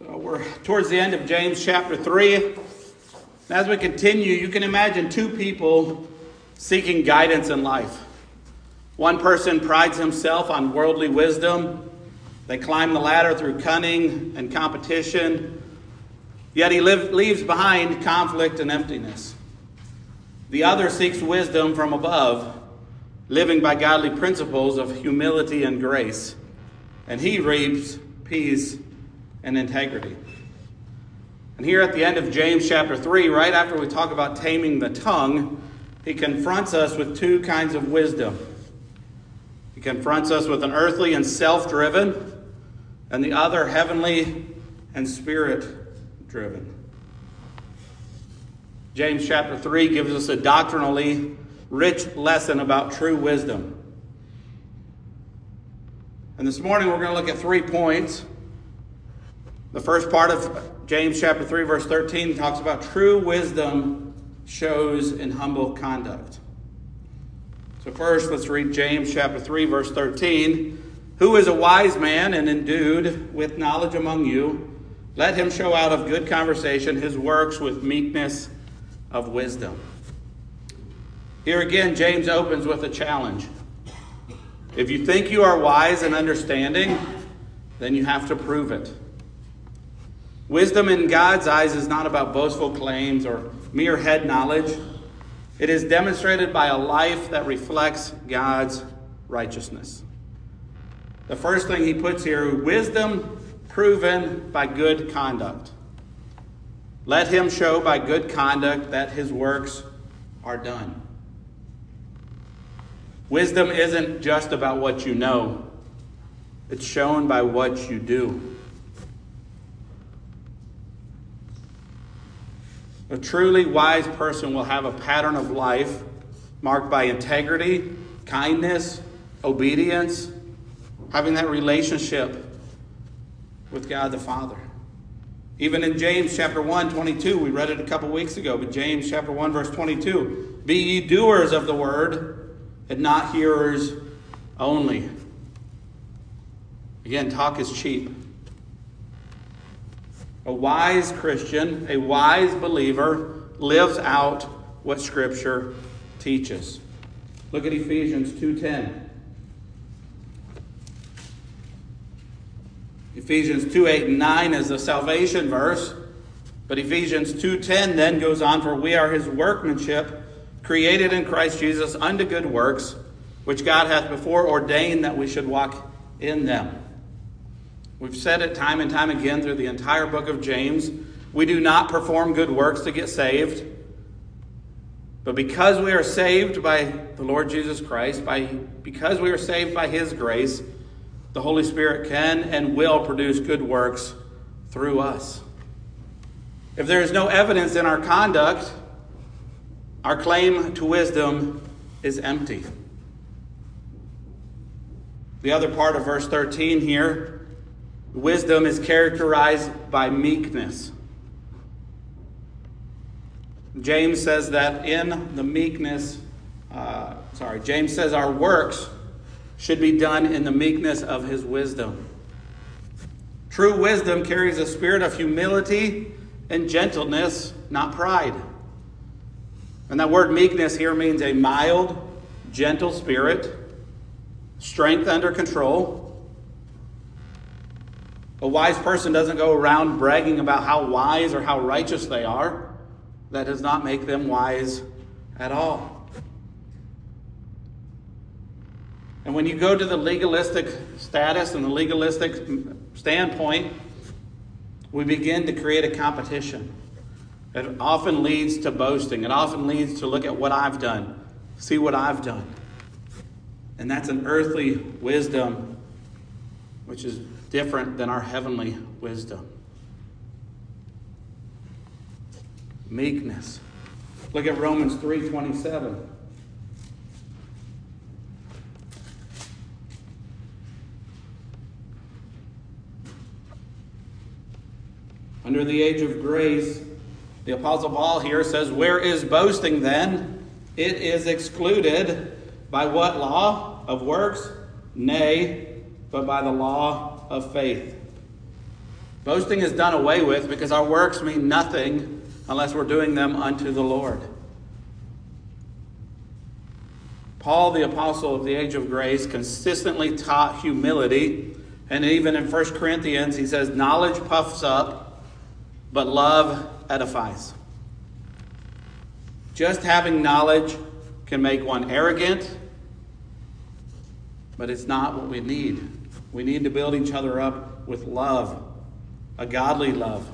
We're towards the end of James chapter 3. As we continue, you can imagine two people seeking guidance in life. One person prides himself on worldly wisdom. They climb the ladder through cunning and competition. Yet he leaves behind conflict and emptiness. The other seeks wisdom from above, living by godly principles of humility and grace. And he reaps peace and integrity. And here at the end of James chapter 3, right after we talk about taming the tongue, he confronts us with two kinds of wisdom. He confronts us with an earthly and self-driven, and the other heavenly and spirit-driven. James chapter 3 gives us a doctrinally rich lesson about true wisdom. And this morning we're going to look at 3 points. The first part of James chapter 3 verse 13 talks about true wisdom shows in humble conduct. So first, let's read James chapter 3 verse 13. Who is a wise man and endued with knowledge among you? Let him show out of good conversation his works with meekness of wisdom. Here again, James opens with a challenge. If you think you are wise and understanding, then you have to prove it. Wisdom in God's eyes is not about boastful claims or mere head knowledge. It is demonstrated by a life that reflects God's righteousness. The first thing he puts here, wisdom proven by good conduct. Let him show by good conduct that his works are done. Wisdom isn't just about what you know. It's shown by what you do. A truly wise person will have a pattern of life marked by integrity, kindness, obedience, having that relationship with God the Father. Even in James chapter 1, 22, we read it a couple weeks ago, but James chapter 1, verse 22, be ye doers of the word, and not hearers only. Again, talk is cheap. A wise Christian, a wise believer, lives out what Scripture teaches. Look at Ephesians 2:10. Ephesians 2:8 and 9 is the salvation verse. But Ephesians 2:10 then goes on, for we are his workmanship, created in Christ Jesus unto good works, which God hath before ordained that we should walk in them. We've said it time and time again through the entire book of James. We do not perform good works to get saved. But because we are saved by the Lord Jesus Christ, because we are saved by his grace, the Holy Spirit can and will produce good works through us. If there is no evidence in our conduct, our claim to wisdom is empty. The other part of verse 13 here, wisdom is characterized by meekness. James says that in the meekness, James says our works should be done in the meekness of his wisdom. True wisdom carries a spirit of humility and gentleness, not pride. And that word meekness here means a mild, gentle spirit, strength under control. A wise person doesn't go around bragging about how wise or how righteous they are. That does not make them wise at all. And when you go to the legalistic status and the legalistic standpoint, we begin to create a competition. It often leads to boasting. It often leads to look at what I've done, see what I've done. And that's an earthly wisdom, which is different than our heavenly wisdom. Meekness. Look at Romans 3:27. Under the age of grace, the Apostle Paul here says, where is boasting then? It is excluded by what law? Of works? Nay, but by the law of faith. Boasting is done away with because our works mean nothing unless we're doing them unto the Lord. Paul, the apostle of the age of grace, consistently taught humility. And even in 1 Corinthians, he says, knowledge puffs up, but love edifies. Just having knowledge can make one arrogant, but it's not what we need. We need to build each other up with love, a godly love.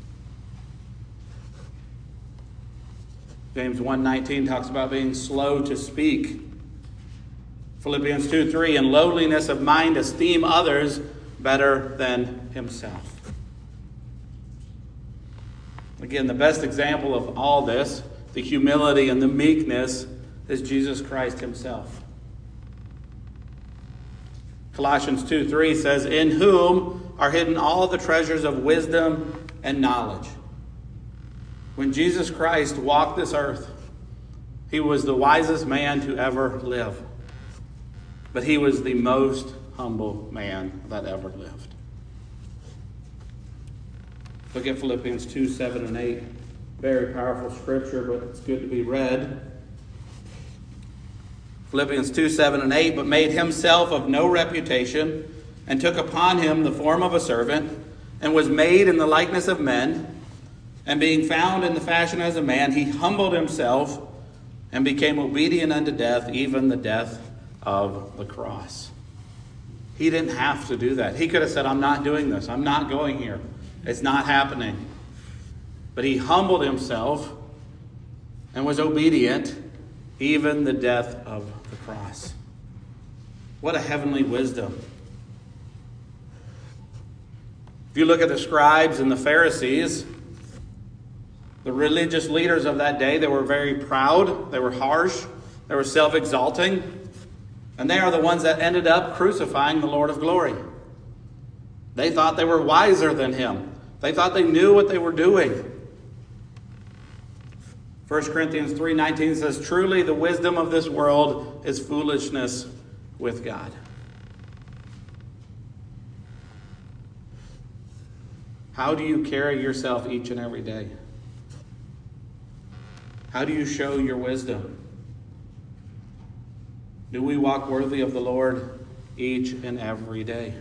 James 1:19 talks about being slow to speak. Philippians 2:3, in lowliness of mind, esteem others better than himself. Again, the best example of all this, the humility and the meekness, is Jesus Christ himself. Colossians 2:3 says, in whom are hidden all the treasures of wisdom and knowledge. When Jesus Christ walked this earth, he was the wisest man to ever live. But he was the most humble man that ever lived. Look at Philippians 2:7 and 8. Very powerful scripture, but it's good to be read. Philippians 2:7 and 8, but made himself of no reputation, and took upon him the form of a servant, and was made in the likeness of men. And being found in the fashion as a man, he humbled himself, and became obedient unto death, even the death of the cross. He didn't have to do that. He could have said, I'm not doing this. I'm not going here. It's not happening. But he humbled himself and was obedient, even the death of the cross. What a heavenly wisdom. If you look at the scribes and the Pharisees, the religious leaders of that day, they were very proud, they were harsh, they were self-exalting, and they are the ones that ended up crucifying the Lord of glory. They thought they were wiser than him. They thought they knew what they were doing. 1 Corinthians 3:19 says, truly the wisdom of this world is foolishness with God. How do you carry yourself each and every day? How do you show your wisdom? Do we walk worthy of the Lord each and every day?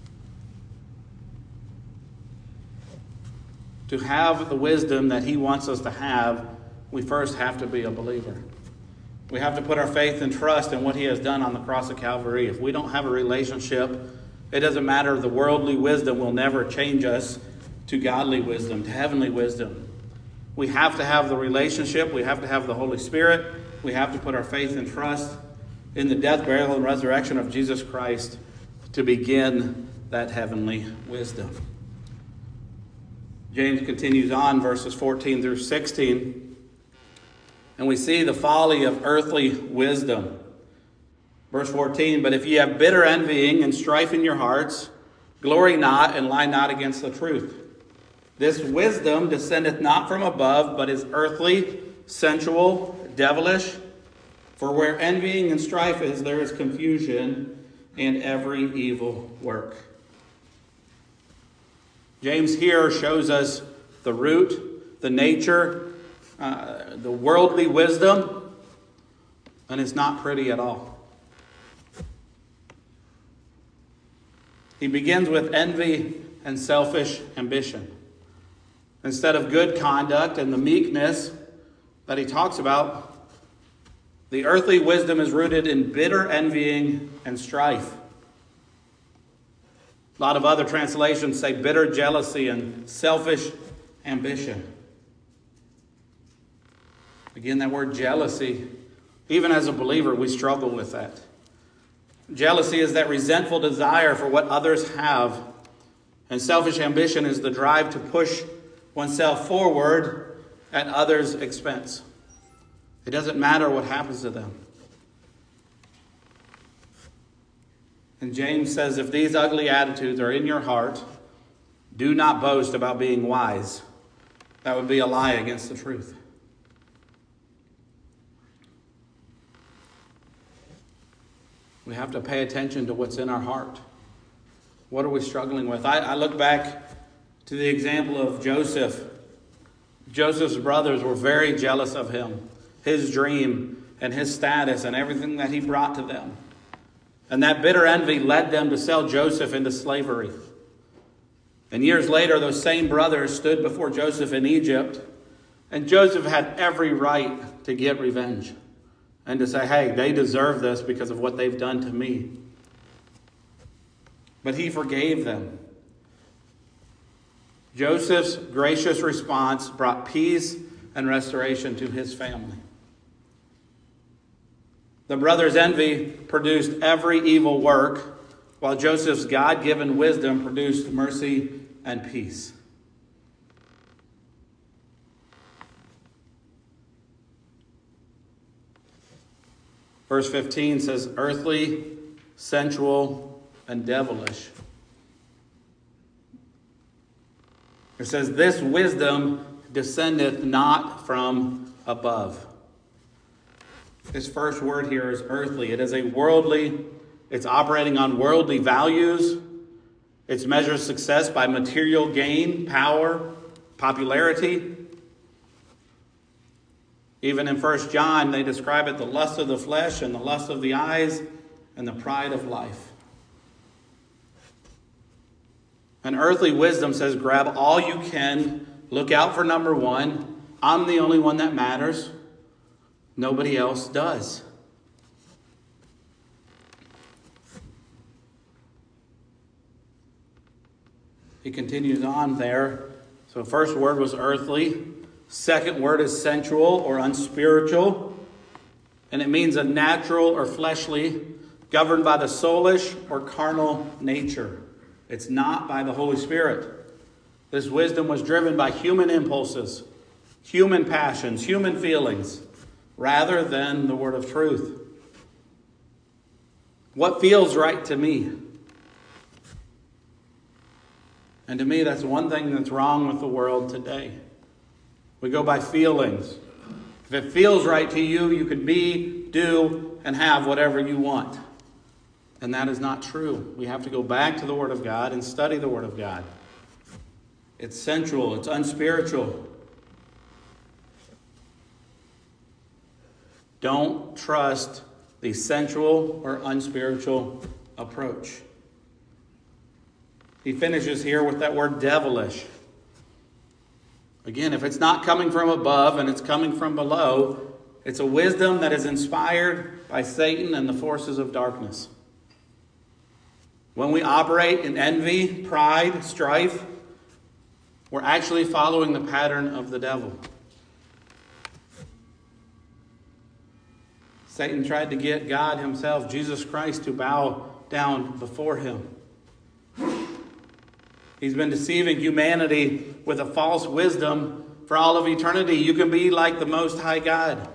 To have the wisdom that he wants us to have, we first have to be a believer. We have to put our faith and trust in what he has done on the cross of Calvary. If we don't have a relationship, it doesn't matter. The worldly wisdom will never change us to godly wisdom, to heavenly wisdom. We have to have the relationship. We have to have the Holy Spirit. We have to put our faith and trust in the death, burial, and resurrection of Jesus Christ to begin that heavenly wisdom. James continues on, verses 14 through 16, and we see the folly of earthly wisdom. Verse 14, but if ye have bitter envying and strife in your hearts, glory not and lie not against the truth. This wisdom descendeth not from above, but is earthly, sensual, devilish. For where envying and strife is, there is confusion and every evil work. James here shows us the root, the nature, the worldly wisdom, and it's not pretty at all. He begins with envy and selfish ambition. Instead of good conduct and the meekness that he talks about, the earthly wisdom is rooted in bitter envying and strife. A lot of other translations say bitter jealousy and selfish ambition. Again, that word jealousy, even as a believer, we struggle with that. Jealousy is that resentful desire for what others have. And selfish ambition is the drive to push oneself forward at others' expense. It doesn't matter what happens to them. And James says, if these ugly attitudes are in your heart, do not boast about being wise. That would be a lie against the truth. We have to pay attention to what's in our heart. What are we struggling with? I look back to the example of Joseph. Joseph's brothers were very jealous of him, his dream, and his status, and everything that he brought to them. And that bitter envy led them to sell Joseph into slavery. And years later, those same brothers stood before Joseph in Egypt, and Joseph had every right to get revenge and to say, hey, they deserve this because of what they've done to me. But he forgave them. Joseph's gracious response brought peace and restoration to his family. The brothers' envy produced every evil work, while Joseph's God-given wisdom produced mercy and peace. Verse 15 says, earthly, sensual, and devilish. It says, this wisdom descendeth not from above. This first word here is earthly. It is a worldly, it's operating on worldly values. It measures success by material gain, power, popularity. Even in 1 John, they describe it the lust of the flesh and the lust of the eyes and the pride of life. And earthly wisdom says, grab all you can, look out for number one. I'm the only one that matters. Nobody else does. He continues on there. So first word was earthly. Second word is sensual or unspiritual. And it means a natural or fleshly, governed by the soulish or carnal nature. It's not by the Holy Spirit. This wisdom was driven by human impulses, human passions, human feelings, rather than the word of truth. What feels right to me? And to me, that's one thing that's wrong with the world today. We go by feelings. If it feels right to you, you can be, do, and have whatever you want. And that is not true. We have to go back to the Word of God and study the Word of God. It's sensual. It's unspiritual. Don't trust the sensual or unspiritual approach. He finishes here with that word devilish. Again, if it's not coming from above and it's coming from below, it's a wisdom that is inspired by Satan and the forces of darkness. When we operate in envy, pride, strife, we're actually following the pattern of the devil. Satan tried to get God himself, Jesus Christ, to bow down before him. He's been deceiving humanity with a false wisdom for all of eternity. You can be like the Most High God.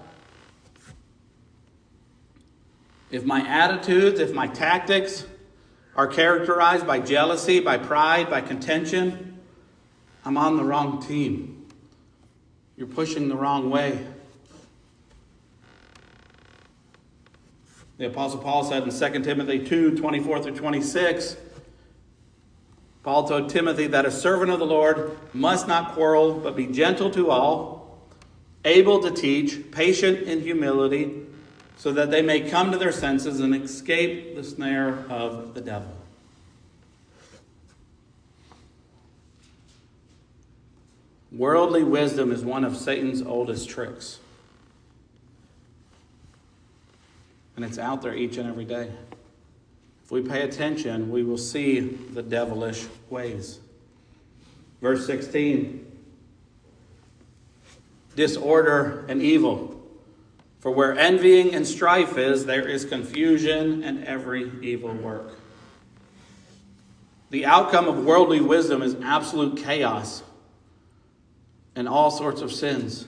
If my attitudes, if my tactics are characterized by jealousy, by pride, by contention, I'm on the wrong team. You're pushing the wrong way. The Apostle Paul said in 2 Timothy 2:24-26, Paul told Timothy that a servant of the Lord must not quarrel, but be gentle to all, able to teach, patient in humility, so that they may come to their senses and escape the snare of the devil. Worldly wisdom is one of Satan's oldest tricks. And it's out there each and every day. If we pay attention, we will see the devilish ways. Verse 16. Disorder and evil. For where envying and strife is, there is confusion and every evil work. The outcome of worldly wisdom is absolute chaos and all sorts of sins.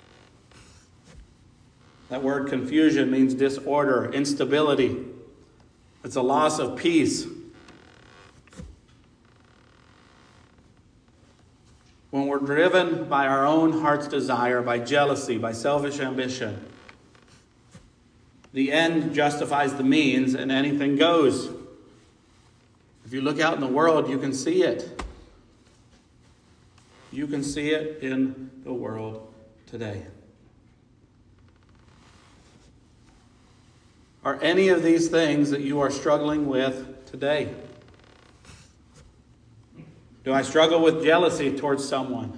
That word confusion means disorder, instability. It's a loss of peace. When we're driven by our own heart's desire, by jealousy, by selfish ambition, the end justifies the means and anything goes. If you look out in the world, you can see it. You can see it in the world today. Are any of these things that you are struggling with today? Do I struggle with jealousy towards someone?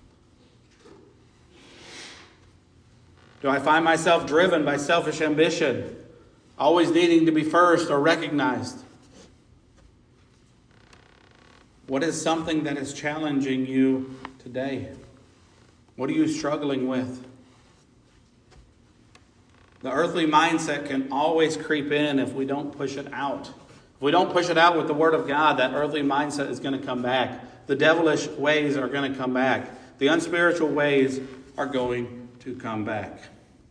Do I find myself driven by selfish ambition, always needing to be first or recognized? What is something that is challenging you today? What are you struggling with? The earthly mindset can always creep in if we don't push it out. If we don't push it out with the Word of God, that earthly mindset is going to come back. The devilish ways are going to come back. The unspiritual ways are going to come back.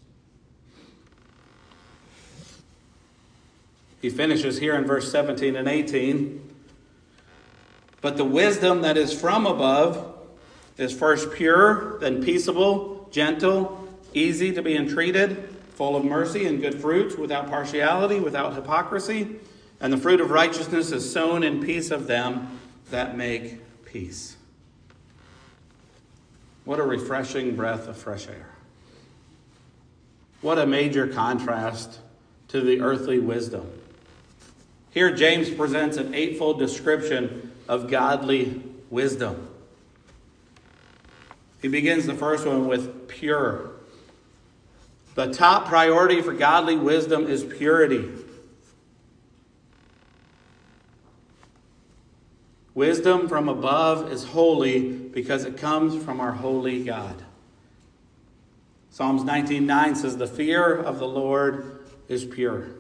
He finishes here in verse 17 and 18. But the wisdom that is from above is first pure, then peaceable, gentle, easy to be entreated, full of mercy and good fruits, without partiality, without hypocrisy. And the fruit of righteousness is sown in peace of them that make peace. What a refreshing breath of fresh air. What a major contrast to the earthly wisdom. Here James presents an eightfold description of godly wisdom. He begins the first one with pure. The top priority for godly wisdom is purity. Wisdom from above is holy because it comes from our holy God. Psalms 19:9 says, "The fear of the Lord is pure."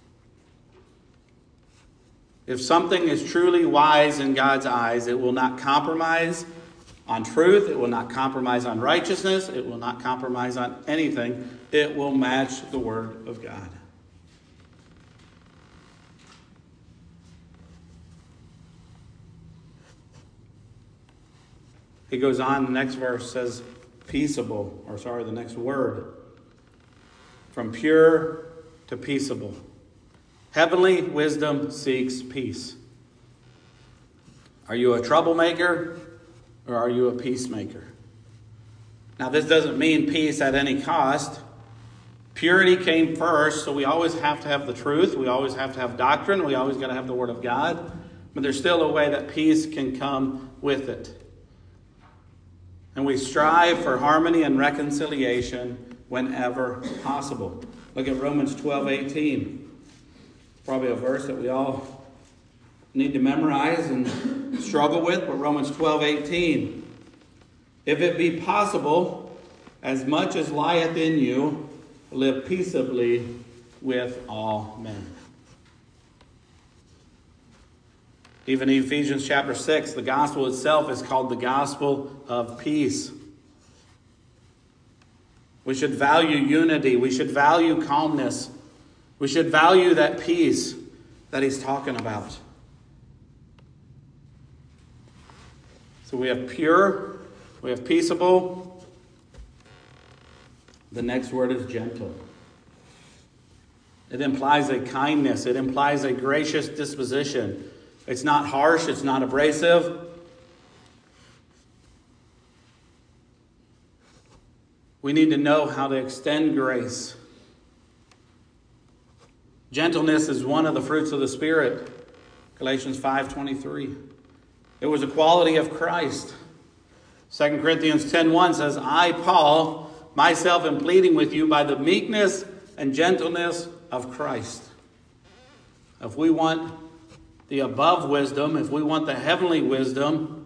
If something is truly wise in God's eyes, it will not compromise on truth. It will not compromise on righteousness. It will not compromise on anything. It will match the Word of God. He goes on, the next verse says, the next word. From pure to peaceable. Heavenly wisdom seeks peace. Are you a troublemaker or are you a peacemaker? Now, this doesn't mean peace at any cost. Purity came first, so we always have to have the truth. We always have to have doctrine. We always got to have the Word of God. But there's still a way that peace can come with it. And we strive for harmony and reconciliation whenever possible. Look at Romans 12:18. Probably a verse that we all need to memorize and struggle with, but Romans 12:18. If it be possible, as much as lieth in you, live peaceably with all men. Even in Ephesians chapter 6, the gospel itself is called the gospel of peace. We should value unity. We should value calmness. We should value that peace that he's talking about. So we have pure, we have peaceable. The next word is gentle. It implies a kindness. It implies a gracious disposition. It's not harsh. It's not abrasive. We need to know how to extend grace. Gentleness is one of the fruits of the Spirit. Galatians 5:23. It was a quality of Christ. 2 Corinthians 10:1 says, I, Paul, myself am pleading with you by the meekness and gentleness of Christ. If we want the above wisdom, if we want the heavenly wisdom,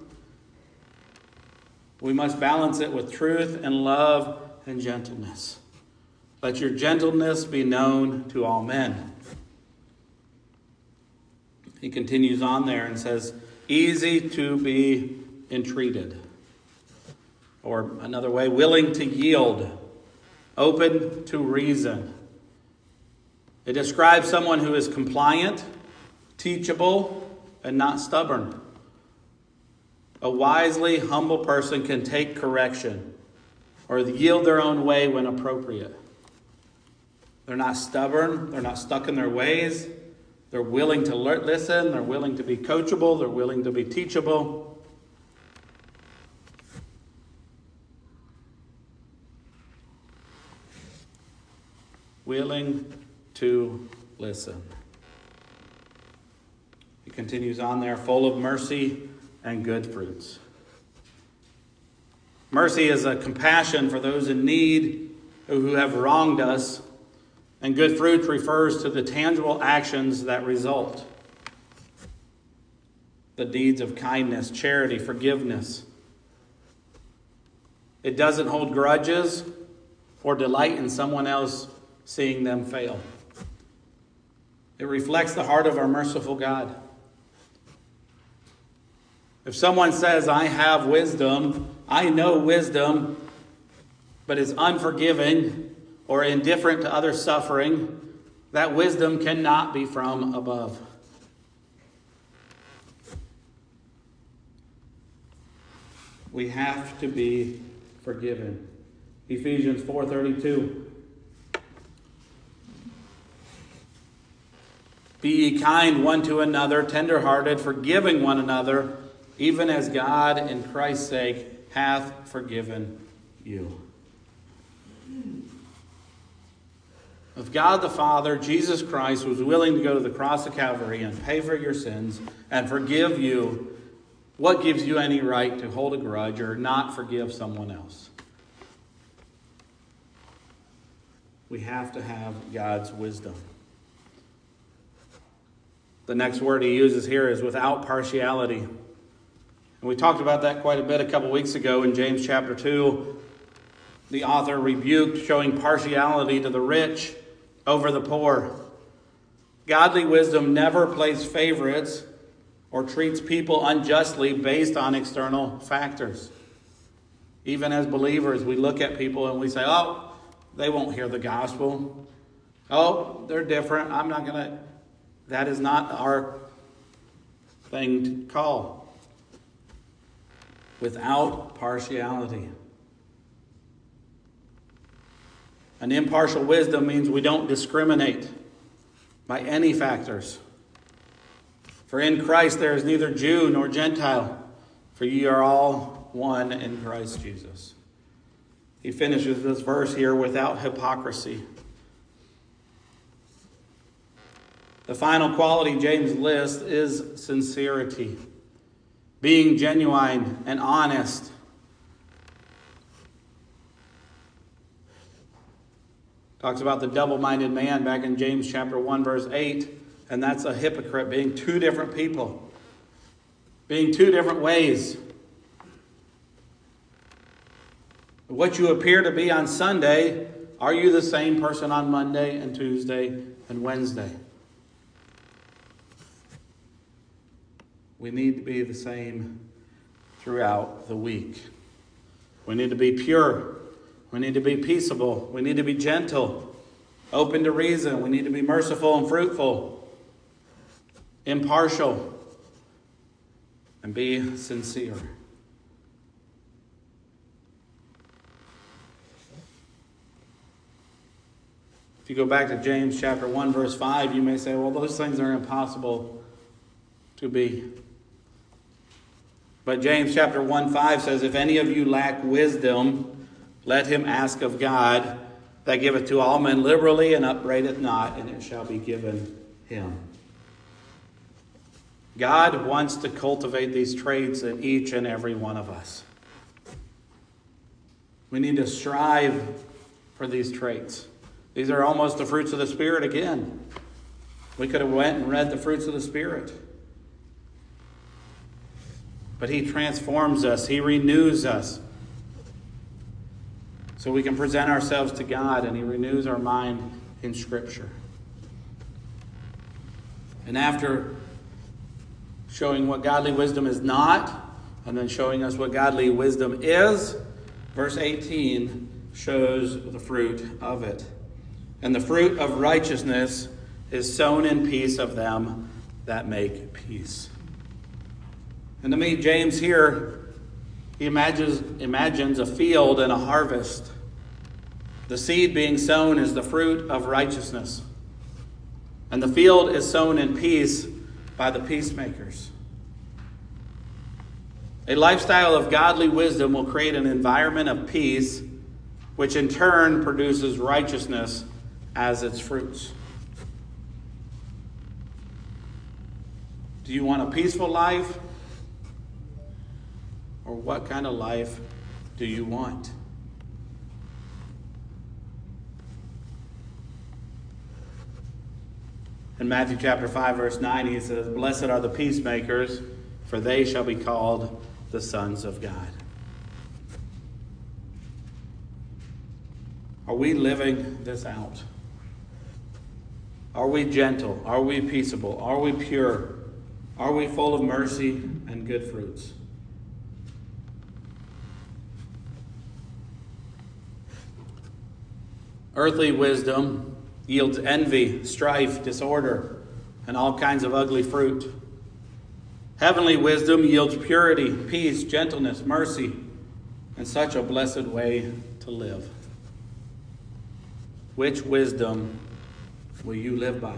we must balance it with truth and love and gentleness. Let your gentleness be known to all men. He continues on there and says, easy to be entreated. Or another way, willing to yield, open to reason. It describes someone who is compliant, teachable, and not stubborn. A wisely humble person can take correction or yield their own way when appropriate. They're not stubborn. They're not stuck in their ways. They're willing to listen. They're willing to be coachable. They're willing to be teachable. willing to listen. He continues on there, full of mercy and good fruits. Mercy is a compassion for those in need who have wronged us, and good fruits refers to the tangible actions that result. The deeds of kindness, charity, forgiveness. It doesn't hold grudges or delight in someone else seeing them fail. It reflects the heart of our merciful God. If someone says, I have wisdom, I know wisdom, but is unforgiving or indifferent to others' suffering, that wisdom cannot be from above. We have to be forgiven. Ephesians 4:32. Be ye kind one to another, tender-hearted, forgiving one another, even as God in Christ's sake hath forgiven you. If God the Father, Jesus Christ, was willing to go to the cross of Calvary and pay for your sins and forgive you, what gives you any right to hold a grudge or not forgive someone else? We have to have God's wisdom. The next word he uses here is without partiality. And we talked about that quite a bit a couple weeks ago in James chapter 2. The author rebuked showing partiality to the rich over the poor. Godly wisdom never plays favorites or treats people unjustly based on external factors. Even as believers, we look at people and we say, oh, they won't hear the gospel. Oh, they're different. I'm not going to. That is not our thing to call. Without partiality. An impartial wisdom means we don't discriminate by any factors. For in Christ there is neither Jew nor Gentile, for ye are all one in Christ Jesus. He finishes this verse here without hypocrisy. The final quality James lists is sincerity, being genuine and honest. Talks about the double-minded man back in James chapter 1, verse 8, and that's a hypocrite, being two different people, being two different ways. What you appear to be on Sunday, are you the same person on Monday and Tuesday and Wednesday? We need to be the same throughout the week. We need to be pure. We need to be peaceable. We need to be gentle, open to reason. We need to be merciful and fruitful, impartial, and be sincere. If you go back to James chapter 1, verse 5, you may say, well, those things are impossible to be. But James chapter 1:5 says, if any of you lack wisdom, let him ask of God, that giveth to all men liberally and upbraideth not, and it shall be given him. God wants to cultivate these traits in each and every one of us. We need to strive for these traits. These are almost the fruits of the Spirit again. We could have went and read the fruits of the Spirit. But he transforms us. He renews us. So we can present ourselves to God, and he renews our mind in Scripture. And after showing what godly wisdom is not, and then showing us what godly wisdom is, verse 18 shows the fruit of it. And the fruit of righteousness is sown in peace of them that make peace. And to me, James here, he imagines a field and a harvest. The seed being sown is the fruit of righteousness. And the field is sown in peace by the peacemakers. A lifestyle of godly wisdom will create an environment of peace, which in turn produces righteousness as its fruits. Do you want a peaceful life? Or what kind of life do you want? In Matthew chapter 5, verse 9, he says, "Blessed are the peacemakers, for they shall be called the sons of God." Are we living this out? Are we gentle? Are we peaceable? Are we pure? Are we full of mercy and good fruits? Earthly wisdom yields envy, strife, disorder, and all kinds of ugly fruit. Heavenly wisdom yields purity, peace, gentleness, mercy, and such a blessed way to live. Which wisdom will you live by?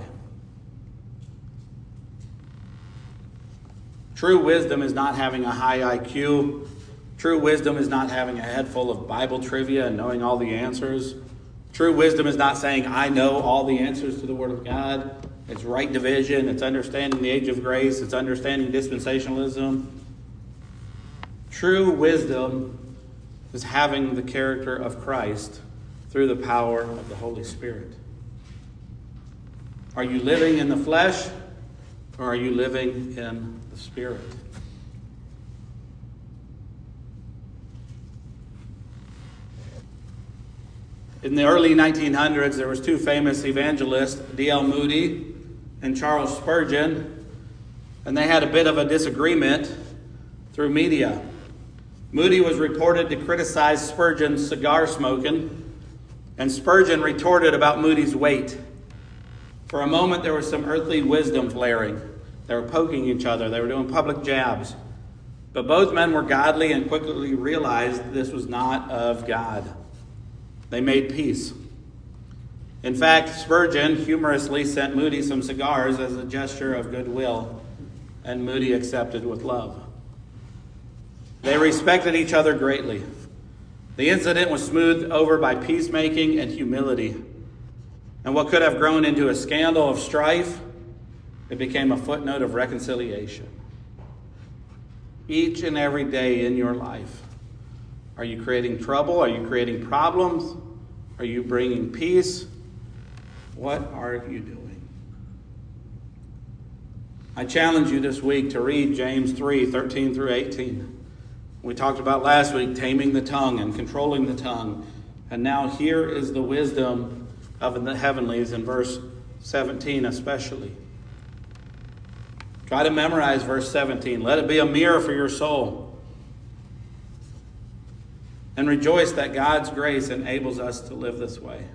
True wisdom is not having a high IQ. True wisdom is not having a head full of Bible trivia and knowing all the answers. True wisdom is not saying, I know all the answers to the Word of God. It's right division. It's understanding the age of grace. It's understanding dispensationalism. True wisdom is having the character of Christ through the power of the Holy Spirit. Are you living in the flesh, or are you living in the Spirit? In the early 1900s, there was two famous evangelists, D.L. Moody and Charles Spurgeon, and they had a bit of a disagreement through media. Moody was reported to criticize Spurgeon's cigar smoking, and Spurgeon retorted about Moody's weight. For a moment, there was some earthly wisdom flaring. They were poking each other. They were doing public jabs. But both men were godly and quickly realized this was not of God. They made peace. In fact, Spurgeon humorously sent Moody some cigars as a gesture of goodwill, and Moody accepted with love. They respected each other greatly. The incident was smoothed over by peacemaking and humility. And what could have grown into a scandal of strife, it became a footnote of reconciliation. Each and every day in your life, are you creating trouble? Are you creating problems? Are you bringing peace? What are you doing? I challenge you this week to read James 3:13 through 18. We talked about last week taming the tongue and controlling the tongue. And now here is the wisdom of the heavenlies in verse 17 especially. Try to memorize verse 17. Let it be a mirror for your soul. And rejoice that God's grace enables us to live this way.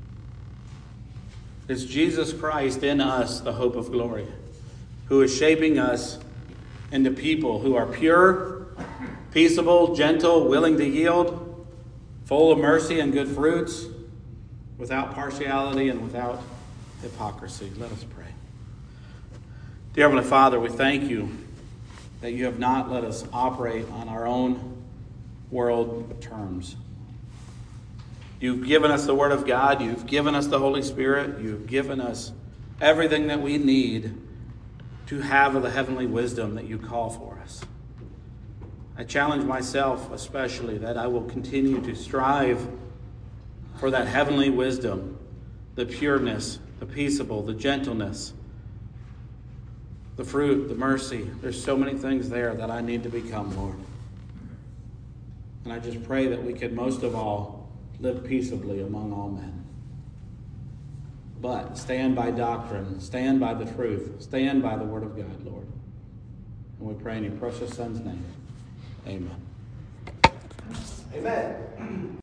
It's Jesus Christ in us, the hope of glory, who is shaping us into people who are pure, peaceable, gentle, willing to yield, full of mercy and good fruits, without partiality and without hypocrisy. Let us pray. Dear Heavenly Father, we thank you that you have not let us operate on our own world terms. You've given us the Word of God. You've given us the Holy Spirit. You've given us everything that we need to have the heavenly wisdom that you call for us. I challenge myself especially that I will continue to strive for that heavenly wisdom, the pureness, the peaceable, the gentleness, the fruit, the mercy. There's so many things there that I need to become, Lord. And I just pray that we could most of all live peaceably among all men. But stand by doctrine, stand by the truth, stand by the Word of God, Lord. And we pray in your precious Son's name. Amen. Amen.